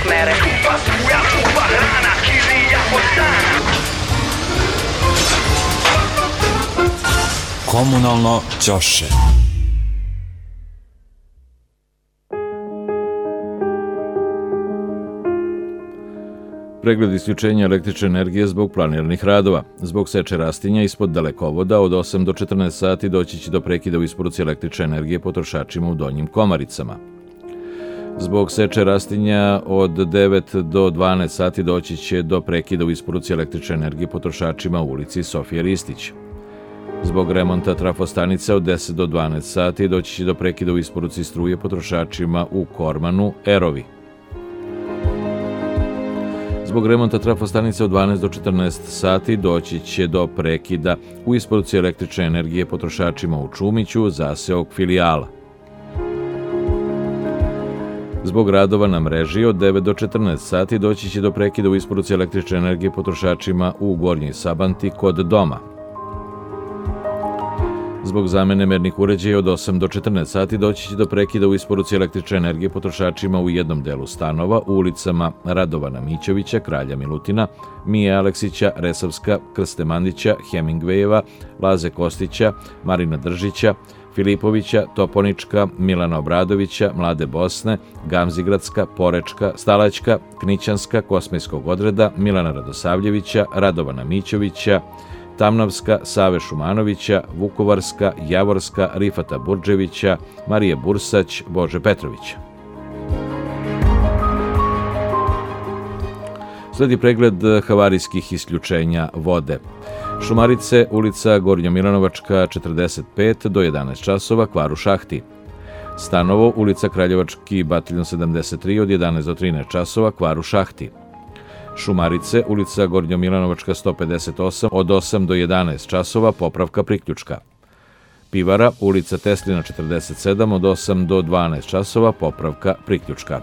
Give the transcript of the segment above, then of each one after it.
mere. Kupa struja, kupa hrana, kirija od dana. Komunalno ćoše. Pregled isključenja električne energije zbog planiranih radova. Zbog seče rastinja ispod dalekovoda od 8 do 14 sati doći će do prekida u isporuci električne energije potrošačima u Donjim Komaricama. Zbog seče rastinja od 9 do 12 sati doći će do prekida u isporuci električne energije potrošačima u ulici Sofije Ristić. Zbog remonta trafostanice od 10 do 12 sati doći će do prekida u isporuci struje potrošačima u Kormanu, Erovi. Zbog remonta trafostanice od 12 do 14 sati doći će do prekida u isporuci električne energije potrošačima u Čumiću, zaseok filijala. Zbog radova na mreži od 9 do 14 sati doći će do prekida u isporuci električne energije potrošačima u Gornjoj Sabanti kod doma. Zbog zamene mernih uređaja od 8 do 14 sati doći će do prekida u isporuci električne energije potrošačima u jednom delu stanova u ulicama Radovana Mićovića, Kralja Milutina, Mije Aleksića, Resavska, Krste Mandića, Hemingvejeva, Laze Kostića, Marina Držića, Filipovića, Toponička, Milana Obradovića, Mlade Bosne, Gamzigradska, Porečka, Stalaćka, Knićanska, Kosmejskog odreda, Milana Radosavljevića, Radovana Mićovića, Tamnavska, Save Šumanovića, Vukovarska, Javorska, Rifata Burđevića, Marije Bursać, Bože Petrovića. Sledi pregled havarijskih isključenja vode. Šumarice, ulica Gornjo-Milanovačka 45 do 11 časova, kvar u šahti. Stanovo, ulica Kraljevački bataljon 73 od 11 do 13 časova, kvar u šahti. Šumarice, ulica Gornjo-Milanovačka 158 od 8 do 11 časova, popravka priključka. Pivara, ulica Teslina 47 od 8 do 12 časova, popravka priključka.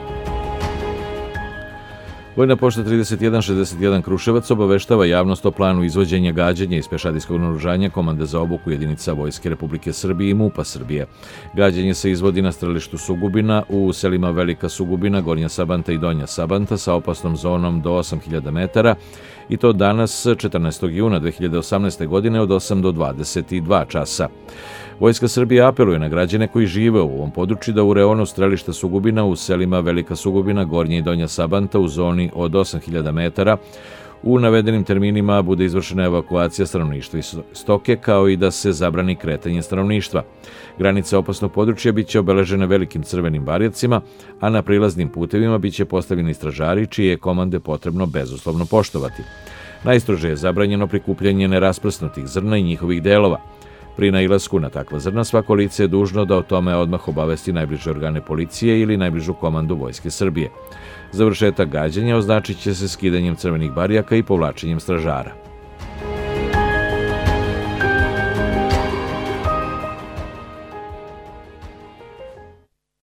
Vojna pošta 3161 Kruševac obaveštava javnost o planu izvođenja gađanja iz pešadijskog naoružanja Komande za obuku jedinica Vojske Republike Srbije i MUP-a Srbije. Gađanje se izvodi na strelištu Sugubina u selima Velika Sugubina, Gornja Sabanta i Donja Sabanta sa opasnom zonom do 8000 metara i to danas 14. juna 2018. godine od 8 do 22 časa. Vojska Srbije apeluje na građane koji žive u ovom području da u reonu strelišta Sugubina u selima Velika Sugubina, Gornja i Donja Sabanta u zoni od 8000 metara u navedenim terminima bude izvršena evakuacija stanovništva i stoke, kao i da se zabrani kretanje stanovništva. Granice opasnog područja biće obeležene velikim crvenim barjacima, a na prilaznim putevima biće postavljeni stražari čije je komande potrebno bezuslovno poštovati. Najstrože je zabranjeno prikupljanje nerasprstnutih zrna i njihovih delova. Pri nailasku na takva zrna svako lice je dužno da o tome odmah obavesti najbliže organe policije ili najbližu komandu Vojske Srbije. Završetak gađanja označit će se skidanjem crvenih barjaka i povlačenjem stražara.